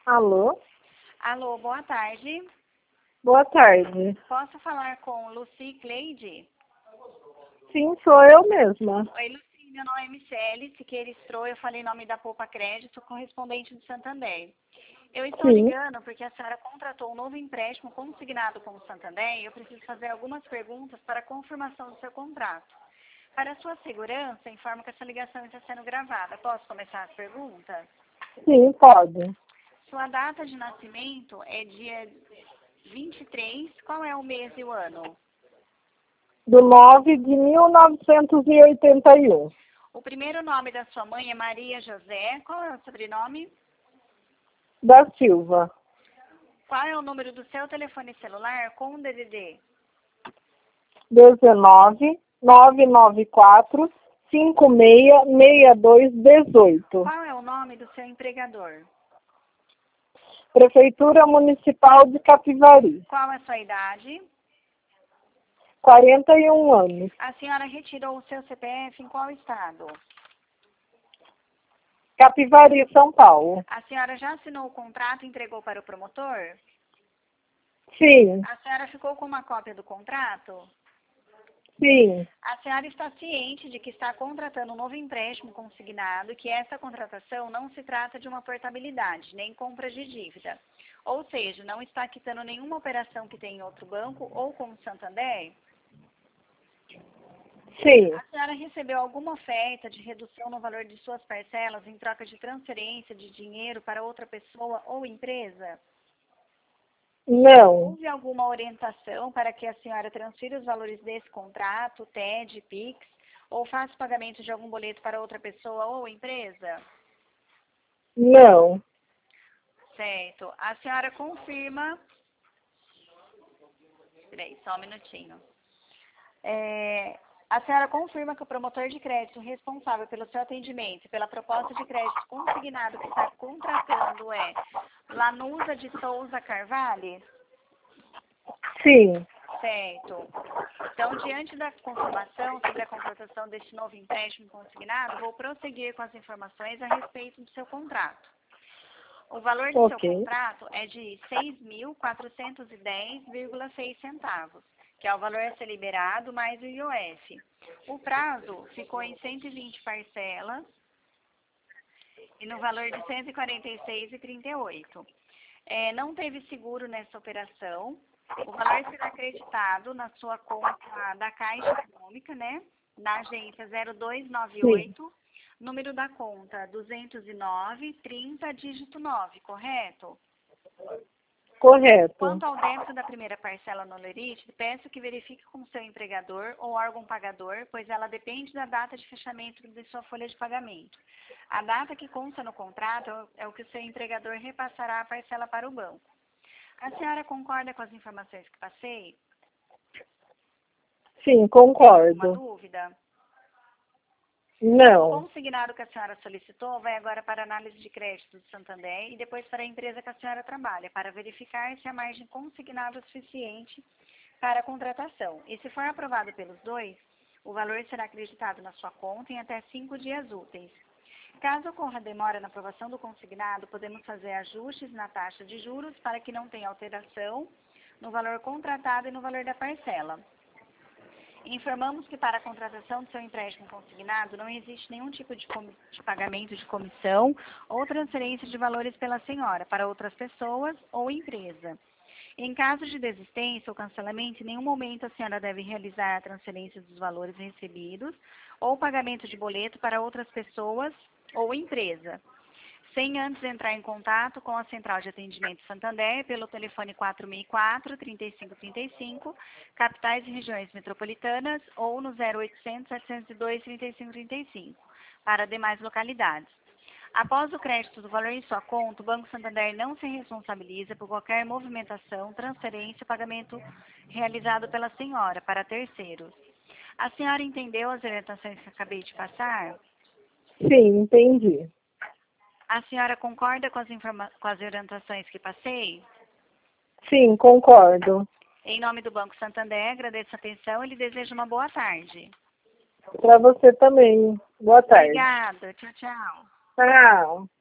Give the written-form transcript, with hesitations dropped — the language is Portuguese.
Alô? Alô, boa tarde. Boa tarde. Posso falar com Lucy Cleide? Sim, sou eu mesma. Oi, Lucy, meu nome é Michele Siqueira Stroh, eu falei em nome da Poupa Crédito, correspondente do Santander. Eu estou Sim, ligando porque a senhora contratou um novo empréstimo consignado com o Santander e eu preciso fazer algumas perguntas para a confirmação do seu contrato. Para sua segurança, informo que essa ligação está sendo gravada. Posso começar as perguntas? sim, pode. Sua data de nascimento é dia 23, qual é o mês e o ano? Do 9 de 1981. O primeiro nome da sua mãe é Maria José. Qual é o sobrenome? Da Silva. Qual é o número do seu telefone celular com o DDD? 19 994 566218. Qual é o nome do seu empregador? Prefeitura Municipal de Capivari. Qual é a sua idade? 41 anos. A senhora retirou o seu CPF em qual estado? Capivari, São Paulo. A senhora já assinou o contrato e entregou para o promotor? Sim, A senhora ficou com uma cópia do contrato? sim, A senhora está ciente de que está contratando um novo empréstimo consignado e que essa contratação não se trata de uma portabilidade, nem compra de dívida. Ou seja, não está quitando nenhuma operação que tem em outro banco ou com o Santander? sim. A senhora recebeu alguma oferta de redução no valor de suas parcelas em troca de transferência de dinheiro para outra pessoa ou empresa? Não, Houve alguma orientação para que a senhora transfira os valores desse contrato, TED, PIX, ou faça o pagamento de algum boleto para outra pessoa ou empresa? não. Certo. A senhora confirma... Peraí, só um minutinho. A senhora confirma que o promotor de crédito responsável pelo seu atendimento e pela proposta de crédito consignado que está contratando é Lanusa de Souza Carvalho? Sim, Certo. Então, diante da confirmação sobre a contratação deste novo empréstimo consignado, vou prosseguir com as informações a respeito do seu contrato. O valor do seu ok. contrato é de R$ 6.410,06 centavos, que é o valor a ser liberado mais o IOF. O prazo ficou em 120 parcelas e no valor de R$ 146,38. Não teve seguro nessa operação. O valor será acreditado na sua conta da Caixa Econômica, né? Na agência Sim, 0298, número da conta 209 30 dígito 9, correto? correto. Quanto ao débito da primeira parcela no Lerite, peço que verifique com seu empregador ou órgão pagador, pois ela depende da data de fechamento de sua folha de pagamento. A data que consta no contrato é o que o seu empregador repassará a parcela para o banco. A senhora concorda com as informações que passei? Sim, Tem alguma concordo. dúvida? O Não. consignado que a senhora solicitou vai agora para a análise de crédito do Santander e depois para a empresa que a senhora trabalha, para verificar se a margem consignada é suficiente para a contratação. E se for aprovado pelos dois, o valor será acreditado na sua conta em até 5 dias úteis. Caso ocorra demora na aprovação do consignado, podemos fazer ajustes na taxa de juros para que não tenha alteração no valor contratado e no valor da parcela. Informamos que para a contratação do seu empréstimo consignado não existe nenhum tipo de pagamento de comissão ou transferência de valores pela senhora para outras pessoas ou empresa. Em caso de desistência ou cancelamento, em nenhum momento a senhora deve realizar a transferência dos valores recebidos ou pagamento de boleto para outras pessoas ou empresa, sem antes entrar em contato com a Central de Atendimento Santander pelo telefone 4004-3535, capitais e regiões metropolitanas, ou no 0800-702-3535, para demais localidades. Após o crédito do valor em sua conta, o Banco Santander não se responsabiliza por qualquer movimentação, transferência ou pagamento realizado pela senhora para terceiros. A senhora entendeu as orientações que acabei de passar? Sim, entendi. A senhora concorda com as orientações que passei? Sim, concordo. Em nome do Banco Santander, agradeço a atenção e lhe desejo uma boa tarde. Para você também. Boa tarde. Obrigada. Tchau, tchau. Tchau.